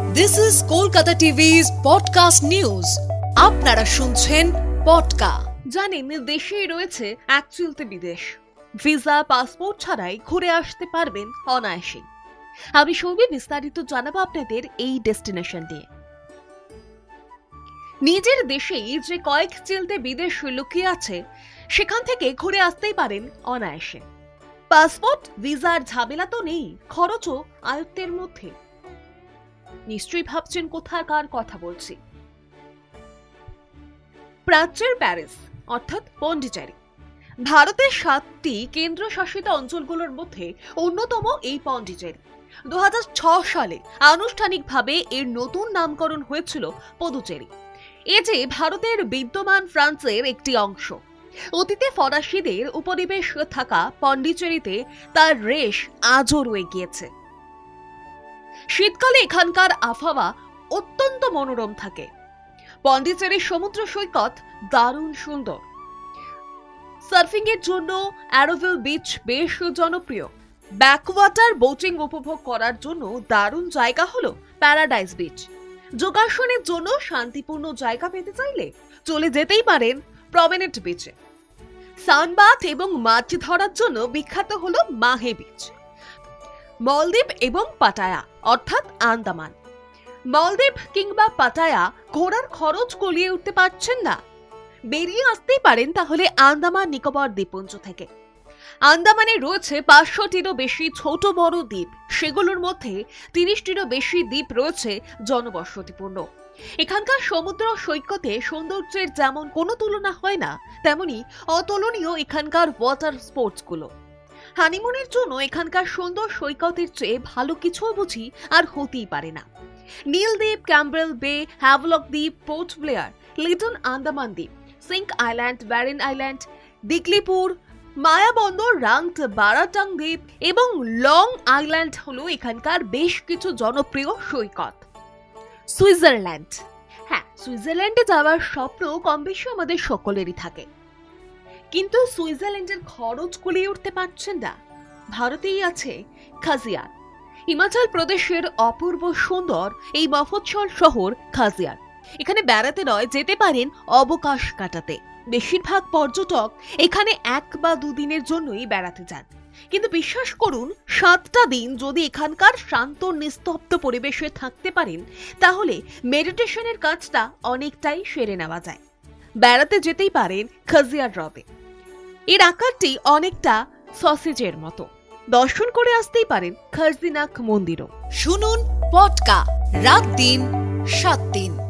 This is Kolkata TV's podcast news. আপনারা শুনছেন পডকা। জানেন, দেশে রয়েছে এক চলতে বিদেশ। ভিসা পাসপোর্ট ছাড়াই ঘুরে আসতে পারবেন অনায়াসে। আমি সৌমি বিস্তারিত জানাবো আপনাদের এই ডেস্টিনেশন নিয়ে। নিজের দেশেই যে কয়েক চলতে বিদেশ লুকিয়ে আছে, সেখান থেকে ঘুরে আসতেই পারেন অনায়াসে। পাসপোর্ট ভিসার ঝামেলা তো নেই, খরচও আয়ত্তের মধ্যে। নিশ্চয়ই ভাবছেন কোথাকার কথা বলছি। প্রাচ্যের প্যারিস অর্থাৎ পন্ডিচেরি ভারতের 7টি কেন্দ্রশাসিত অঞ্চলগুলোর মধ্যে অন্যতম এই পন্ডিচেরি। 2006 সালে আনুষ্ঠানিকভাবে এর নতুন নামকরণ হয়েছিল পদুচেরি। এ যে ভারতের বিদ্যমান ফ্রান্সের একটি অংশ। অতীতে ফরাসিদের উপনিবেশ থাকা পন্ডিচেরিতে তার রেশ আজও রয়ে গিয়েছে। শীতকালে এখানকার আবহাওয়া অত্যন্ত মনোরম থাকে। পন্ডিচেরির সমুদ্র সৈকত দারুণ সুন্দর। সার্ফিং এর জন্য অ্যারোভিল বিচ বেশ জনপ্রিয়। ব্যাকওয়াটার বোটিং উপভোগ করার জন্য দারুণ জায়গা হলো প্যারাডাইস বিচ। যোগাসনের জন্য শান্তিপূর্ণ জায়গা পেতে চাইলে চলে যেতেই পারেন প্রমেনেড বিচে। সানবাথ এবং মাছ ধরার জন্য বিখ্যাত হলো মাহে বিচ। মলদ্বীপ এবং পাটায়া অর্থাৎ আন্দামান। মলদ্বীপ কিংবা পাটায়া ঘোরার খরচ গলিয়ে উঠতে পারছেন না? বেরিয়ে আসতেই পারেন তাহলে আন্দামান নিকোবর দ্বীপপুঞ্জ থেকে। আন্দামানে রয়েছে 500টিরও বেশি ছোট বড় দ্বীপ। সেগুলোর মধ্যে 30টিরও বেশি দ্বীপ রয়েছে জনবসতিপূর্ণ। এখানকার সমুদ্র সৈকতে সৌন্দর্যের যেমন কোনো তুলনা হয় না, তেমনি অতুলনীয় এখানকার ওয়াটার স্পোর্টসগুলো। হানিমুনের জন্য এখানকার সুন্দর সৈকতের চেয়ে ভালো কিছু বুঝি আর হতেই পারে না। নীল দ্বীপ, ক্যাম্বেল বে, হ্যাভলক দ্বীপ, পোর্ট ব্লেয়ার, লিটন আন্দামান দ্বীপ, সিঙ্ক island, barren island, Diglipur, Mayabunder, Rangat, Baratang দ্বীপ এবং লং আইল্যান্ড হলো এখানকার বেশ কিছু জনপ্রিয় সৈকত। সুইজারল্যান্ড। হ্যাঁ, সুইজারল্যান্ডে যাওয়ার স্বপ্ন কম বেশি আমাদের সকলেরই থাকে, কিন্তু সুইজারল্যান্ডের খরচ কুলিয়ে উঠতে পারছেন না। ভারতেই আছে খাজিয়ার। হিমাচল প্রদেশের অপূর্ব সুন্দর এই মফস্বল শহর খাজিয়ার। এখানে বেড়াতে নয়, যেতে পারেন অবকাশ কাটাতে। বেশিরভাগ পর্যটক এখানে 1 বা 2 দিনের জন্যই বেড়াতে যান, কিন্তু বিশ্বাস করুন, 7টা দিন যদি এখানকার শান্ত নিস্তব্ধ পরিবেশে থাকতে পারেন, তাহলে মেডিটেশনের কাজটা অনেকটাই সেরে নেওয়া যায়। বেড়াতে যেতেই পারেন খাজিয়ার হ্রদে। এর আকারটি অনেকটা সসেজের মতো। দর্শন করে আসতেই পারেন খারজিনাক মন্দিরও। শুনুন পডকা রাত দিন 7 দিন।